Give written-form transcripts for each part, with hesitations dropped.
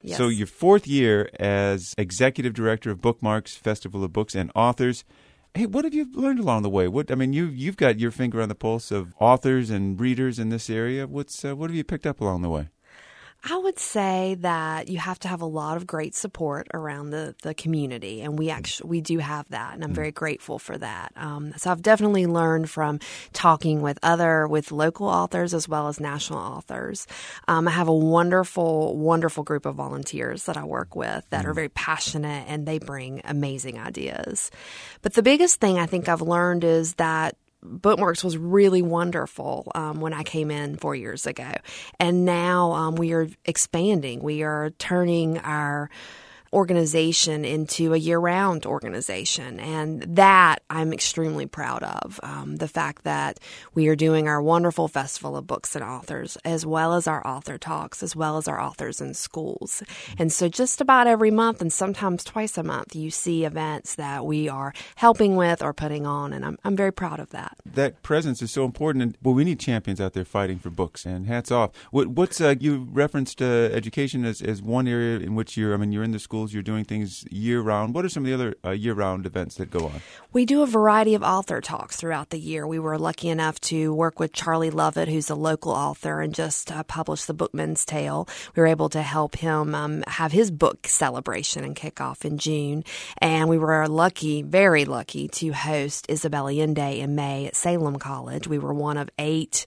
Yes. So your fourth year as Executive Director of Bookmarks, Festival of Books and Authors. Hey, what have you learned along the way? You've got your finger on the pulse of authors and readers in this area. What have you picked up along the way? I would say that you have to have a lot of great support around the community, and we do have that, and I'm very grateful for that. So I've definitely learned from talking with local authors as well as national authors. I have a wonderful, wonderful group of volunteers that I work with that are very passionate, and they bring amazing ideas. But the biggest thing I think I've learned is that Bookmarks was really wonderful when I came in 4 years ago. And now we are expanding. We are turning our organization into a year-round organization, and that I'm extremely proud of. The fact that we are doing our wonderful Festival of Books and Authors, as well as our author talks, as well as our authors in schools. And so just about every month, and sometimes twice a month, you see events that we are helping with or putting on, and I'm very proud of that. That presence is so important, and we need champions out there fighting for books, and hats off. What's you referenced education as one area in which you're in the school. You're doing things year-round. What are some of the other year-round events that go on? We do a variety of author talks throughout the year. We were lucky enough to work with Charlie Lovett, who's a local author and just published The Bookman's Tale. We were able to help him have his book celebration and kickoff in June. And we were lucky, very lucky, to host Isabel Allende in May at Salem College. We were one of 8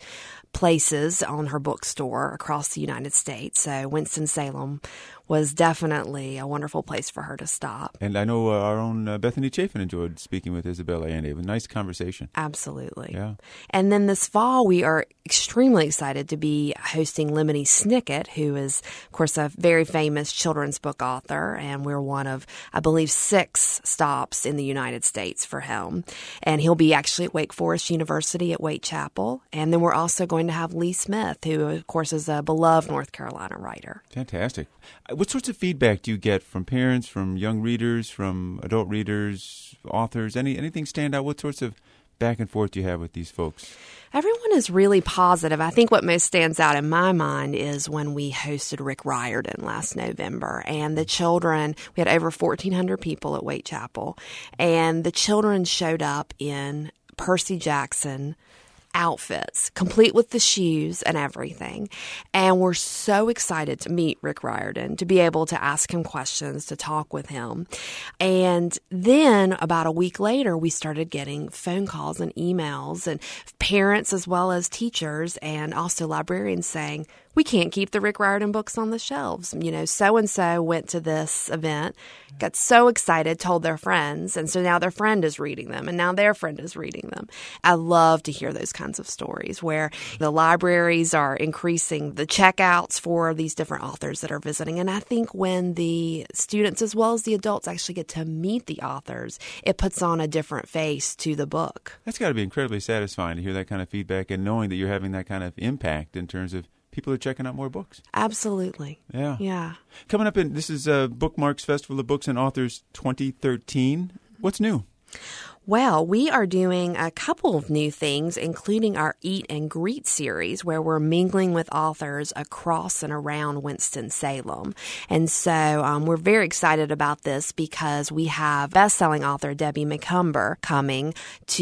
places on her bookstore across the United States. So Winston-Salem was definitely a wonderful place for her to stop. And I know our own Bethany Chafin enjoyed speaking with Isabel Allende. It was a nice conversation. Absolutely. Yeah. And then this fall, we are extremely excited to be hosting Lemony Snicket, who is, of course, a very famous children's book author. And we're one of, I believe, 6 stops in the United States for him. And he'll be actually at Wake Forest University at Waite Chapel. And then we're also going to have Lee Smith, who, of course, is a beloved North Carolina writer. Fantastic. What sorts of feedback do you get from parents, from young readers, from adult readers, authors? Anything stand out? What sorts of back and forth do you have with these folks? Everyone is really positive. I think what most stands out in my mind is when we hosted Rick Riordan last November, and the children, we had over 1,400 people at Waite Chapel, and the children showed up in Percy Jackson outfits, complete with the shoes and everything. And we're so excited to meet Rick Riordan, to be able to ask him questions, to talk with him. And then about a week later, we started getting phone calls and emails, and parents as well as teachers and also librarians saying, we can't keep the Rick Riordan books on the shelves. So-and-so went to this event, got so excited, told their friends, and so now their friend is reading them, and now their friend is reading them. I love to hear those kinds of stories where the libraries are increasing the checkouts for these different authors that are visiting. And I think when the students as well as the adults actually get to meet the authors, it puts on a different face to the book. That's got to be incredibly satisfying to hear that kind of feedback and knowing that you're having that kind of impact in terms of people are checking out more books. Absolutely. Yeah. Yeah. Coming up, this is Bookmarks Festival of Books and Authors 2013. What's new? Well, we are doing a couple of new things, including our Eat and Greet series, where we're mingling with authors across and around Winston-Salem. And so we're very excited about this because we have best-selling author Debbie McCumber coming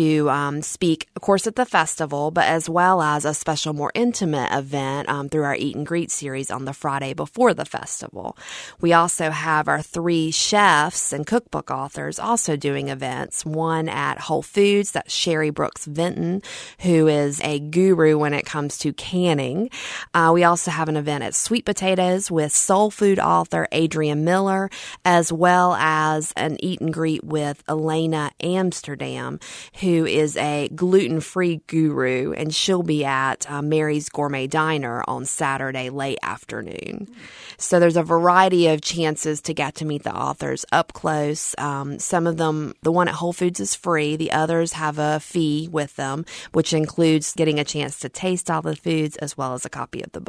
to speak, of course, at the festival, but as well as a special, more intimate event through our Eat and Greet series on the Friday before the festival. We also have our 3 chefs and cookbook authors also doing events, one at Whole Foods. That's Sherry Brooks Vinton, who is a guru when it comes to canning. We also have an event at Sweet Potatoes with soul food author Adrian Miller, as well as an Eat and Greet with Elena Amsterdam, who is a gluten-free guru, and she'll be at Mary's Gourmet Diner on Saturday late afternoon. So there's a variety of chances to get to meet the authors up close. Some of them, the one at Whole Foods is free. The others have a fee with them, which includes getting a chance to taste all the foods as well as a copy of the book.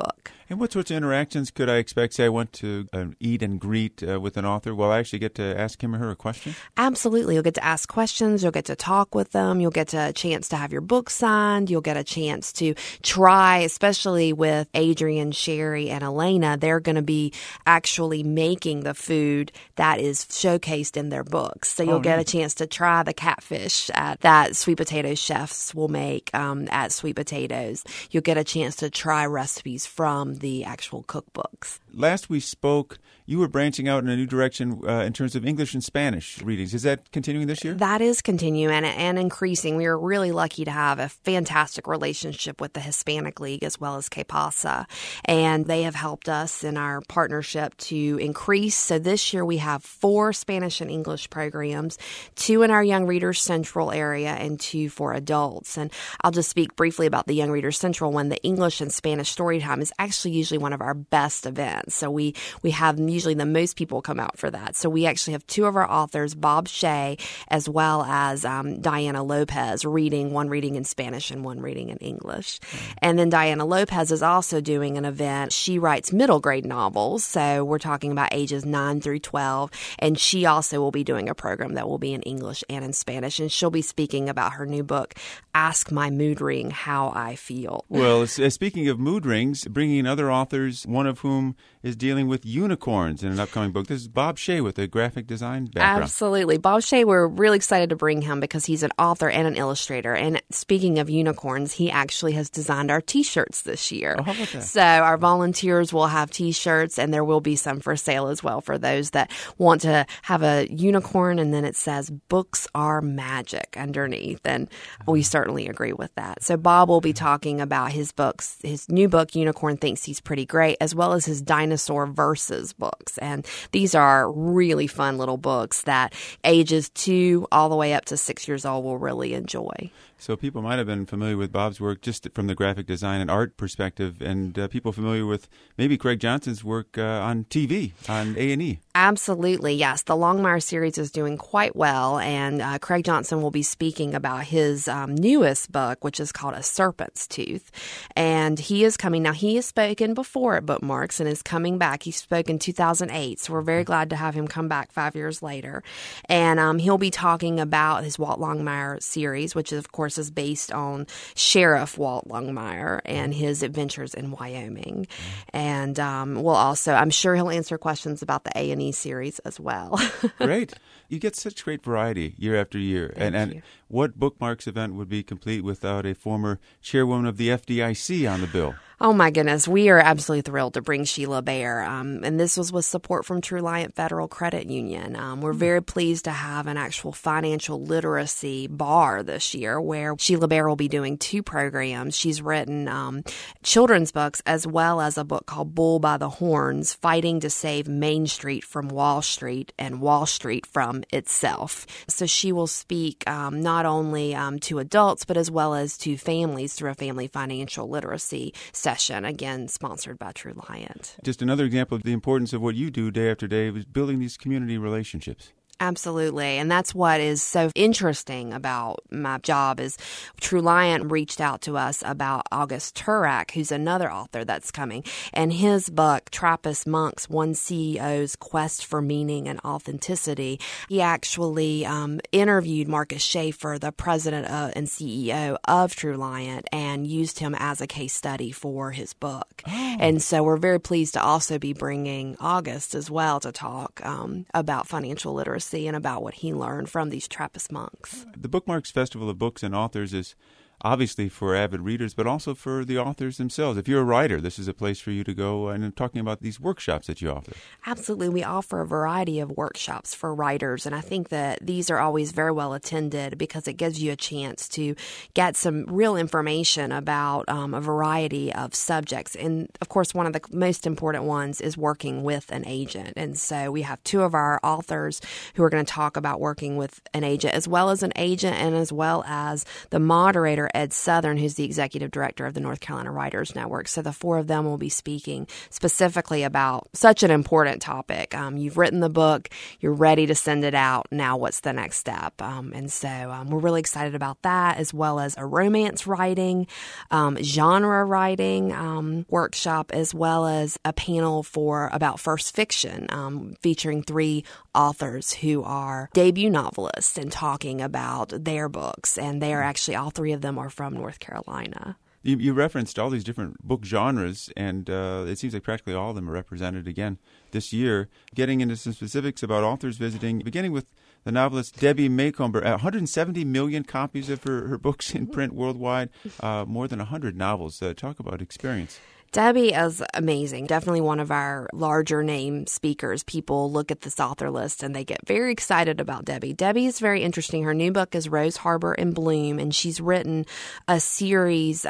And what sorts of interactions could I expect? Say I went to an eat and greet with an author. Will I actually get to ask him or her a question? Absolutely. You'll get to ask questions. You'll get to talk with them. You'll get a chance to have your book signed. You'll get a chance to try, especially with Adrian, Sherry, and Elena. They're going to be actually making the food that is showcased in their books. So you'll get a chance to try the catfish that Sweet Potato chefs will make at Sweet Potatoes. You'll get a chance to try recipes from the actual cookbooks. Last we spoke, you were branching out in a new direction in terms of English and Spanish readings. Is that continuing this year? That is continuing and increasing. We are really lucky to have a fantastic relationship with the Hispanic League as well as KPASA, and they have helped us in our partnership to increase. So this year we have 4 Spanish and English programs, 2 in our Young Readers Central area and 2 for adults. And I'll just speak briefly about the Young Readers Central one. The English and Spanish Storytime is actually usually one of our best events. So we have usually the most people come out for that. So we actually have 2 of our authors, Bob Shea, as well as Diana Lopez, one reading in Spanish and one reading in English. And then Diana Lopez is also doing an event. She writes middle grade novels. So we're talking about ages 9 through 12. And she also will be doing a program that will be in English and in Spanish. And she'll be speaking about her new book, Ask My Mood Ring How I Feel. Well, speaking of mood rings, bringing in other authors, one of whom is dealing with unicorns in an upcoming book. This is Bob Shea with a graphic design background. Absolutely. Bob Shea, we're really excited to bring him because he's an author and an illustrator. And speaking of unicorns, he actually has designed our T-shirts this year. Oh, how about that? So our volunteers will have T-shirts, and there will be some for sale as well for those that want to have a unicorn, and then it says, "Books are magic" underneath. And we certainly agree with that. So Bob will be talking about his books, his new book, Unicorn Thinks He's Pretty Great, as well as his Dinosaur Versus books. And these are really fun little books that ages 2 all the way up to 6 years old will really enjoy. So people might have been familiar with Bob's work just from the graphic design and art perspective, and people familiar with maybe Craig Johnson's work on TV, on A&E. Absolutely, yes. The Longmire series is doing quite well, and Craig Johnson will be speaking about his newest book, which is called A Serpent's Tooth. And he is coming. Now, he has spoken before at Bookmarks and is coming back. He spoke in 2008, so we're very glad to have him come back 5 years later. And he'll be talking about his Walt Longmire series, which, of course, is based on Sheriff Walt Longmire and his adventures in Wyoming. And we'll also, I'm sure he'll answer questions about the A&E series as well. Great. You get such great variety year after year. Thank you. What Bookmarks event would be complete without a former chairwoman of the FDIC on the bill? Oh, my goodness. We are absolutely thrilled to bring Sheila Bair. And this was with support from Truliant Federal Credit Union. We're very pleased to have an actual financial literacy bar this year where Sheila Bair will be doing 2 programs. She's written children's books as well as a book called Bull by the Horns, Fighting to Save Main Street from Wall Street and Wall Street from Itself. So she will speak not only to adults, but as well as to families through a family financial literacy session, again, sponsored by Truliant. Just another example of the importance of what you do day after day is building these community relationships. Absolutely. And that's what is so interesting about my job is Truliant reached out to us about August Turak, who's another author that's coming. And his book, Trappist Monks, One CEO's Quest for Meaning and Authenticity, he actually interviewed Marcus Schaefer, the president and CEO of Truliant, and used him as a case study for his book. Oh. And so we're very pleased to also be bringing August as well to talk about financial literacy and about what he learned from these Trappist monks. The Bookmarks Festival of Books and Authors is obviously for avid readers, but also for the authors themselves. If you're a writer, this is a place for you to go. And I'm talking about these workshops that you offer. Absolutely. We offer a variety of workshops for writers, and I think that these are always very well attended because it gives you a chance to get some real information about a variety of subjects. And, of course, one of the most important ones is working with an agent. And so we have 2 of our authors who are going to talk about working with an agent, as well as an agent and as well as the moderator Ed Southern, who's the executive director of the North Carolina Writers Network. So the four of them will be speaking specifically about such an important topic. You've written the book, you're ready to send it out. Now what's the next step? And so we're really excited about that, as well as a romance writing, genre writing workshop, as well as a panel about first fiction, featuring 3 authors who are debut novelists and talking about their books. And they are actually, all 3 of them are from North Carolina. You referenced all these different book genres, and it seems like practically all of them are represented again this year. Getting into some specifics about authors visiting, beginning with the novelist Debbie Macomber. 170 million copies of her books in print worldwide, more than 100 novels. Talk about experience. Debbie is amazing. Definitely one of our larger name speakers. People look at this author list and they get very excited about Debbie. Debbie is very interesting. Her new book is Rose Harbor in Bloom, and she's written a series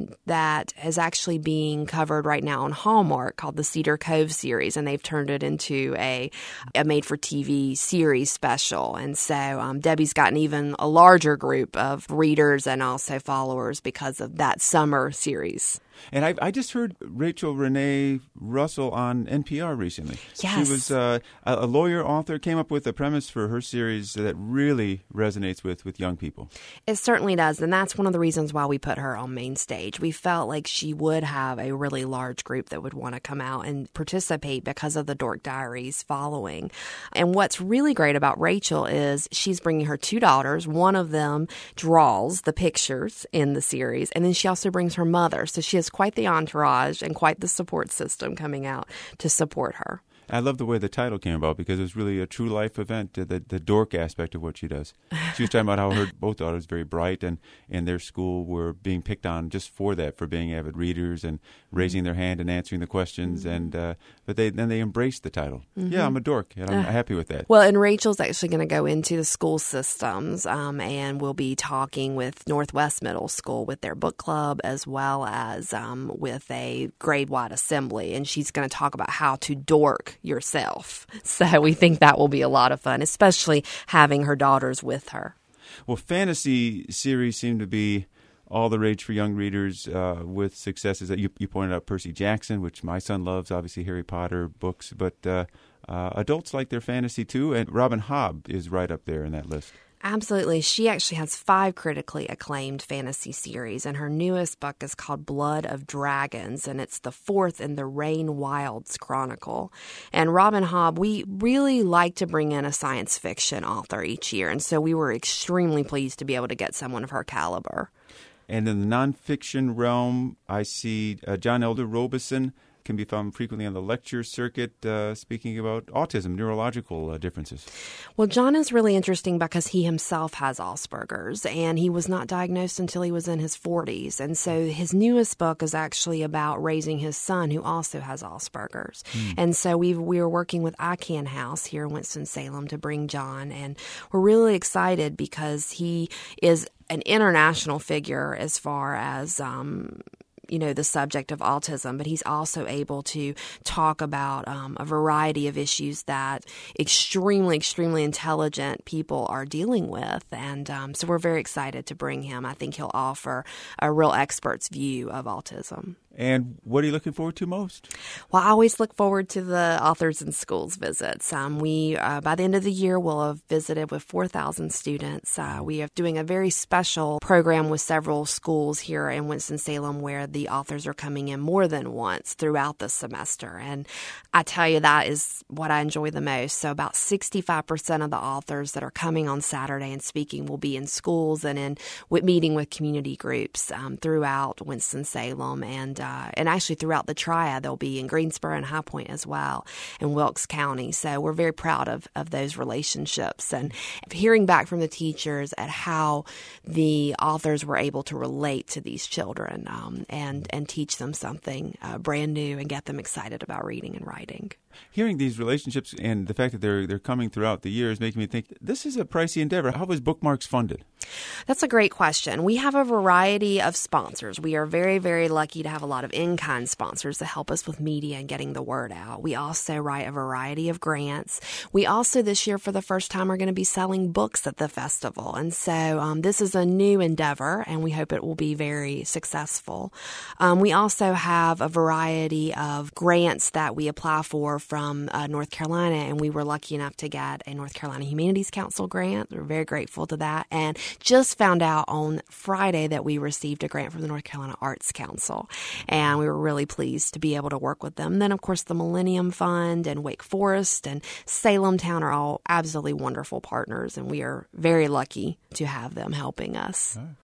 that is actually being covered right now on Hallmark called the Cedar Cove series, and they've turned it into a made-for-TV series special. And so Debbie's gotten even a larger group of readers and also followers because of that summer series. And I just heard Rachel Renee Russell on NPR recently. Yes. She was a lawyer, author, came up with a premise for her series that really resonates with young people. It certainly does, and that's one of the reasons why we put her on main stage. We felt like she would have a really large group that would want to come out and participate because of the Dork Diaries following. And what's really great about Rachel is she's bringing her 2 daughters. One of them draws the pictures in the series, and then she also brings her mother. So she has quite the entourage and quite the support system coming out to support her. I love the way the title came about because it was really a true life event, the dork aspect of what she does. She was talking about how her both daughters very bright and in their school were being picked on just for that, for being avid readers and raising their hand and answering the questions. And but then they embraced the title. Yeah, I'm a dork, and I'm happy with that. Well, and Rachel's actually going to go into the school systems and we'll be talking with Northwest Middle School with their book club, as well as with a grade-wide assembly. And she's going to talk about how to dork yourself. So we think that will be a lot of fun, especially having her daughters with her. Well, fantasy series seem to be all the rage for young readers with successes that you pointed out. Percy Jackson, which my son loves, obviously Harry Potter books, but adults like their fantasy too, and Robin Hobb is right up there in that list. Absolutely. She actually has 5 critically acclaimed fantasy series, and her newest book is called Blood of Dragons, and it's the 4th in the Rain Wilds Chronicle. And Robin Hobb, we really like to bring in a science fiction author each year, and so we were extremely pleased to be able to get someone of her caliber. And in the nonfiction realm, I see John Elder Robison can be found frequently on the lecture circuit speaking about autism, neurological differences. Well, John is really interesting because he himself has Asperger's, and he was not diagnosed until he was in his 40s. And so his newest book is actually about raising his son, who also has Asperger's. And so we were working with ICANN House here in Winston-Salem to bring John, and we're really excited because he is an international figure as far as the subject of autism, but he's also able to talk about a variety of issues that extremely, extremely intelligent people are dealing with. And so we're very excited to bring him. I think he'll offer a real expert's view of autism. And what are you looking forward to most? Well, I always look forward to the Authors in Schools visits. We, by the end of the year, will have visited with 4,000 students. We are doing a very special program with several schools here in Winston-Salem where the authors are coming in more than once throughout the semester. And I tell you, that is what I enjoy the most. So about 65% of the authors that are coming on Saturday and speaking will be in schools and meeting with community groups throughout Winston-Salem and actually throughout the Triad. They'll be in Greensboro and High Point as well, in Wilkes County. So we're very proud of those relationships and hearing back from the teachers at how the authors were able to relate to these children and teach them something brand new and get them excited about reading and writing. hearing these relationships and the fact that they're coming throughout the year is making me think this is a pricey endeavor. How was Bookmarks funded? That's a great question. We have a variety of sponsors. We are very, very lucky to have a lot of in-kind sponsors that help us with media and getting the word out. We also write a variety of grants. We also this year, for the first time, are going to be selling books at the festival. And so this is a new endeavor, and we hope it will be very successful. We also have a variety of grants that we apply for from North Carolina, and we were lucky enough to get a North Carolina Humanities Council grant. We're very grateful to that. And just found out on Friday that we received a grant from the North Carolina Arts Council, and we were really pleased to be able to work with them. Then, of course, the Millennium Fund and Wake Forest and Salem Town are all absolutely wonderful partners, and we are very lucky to have them helping us.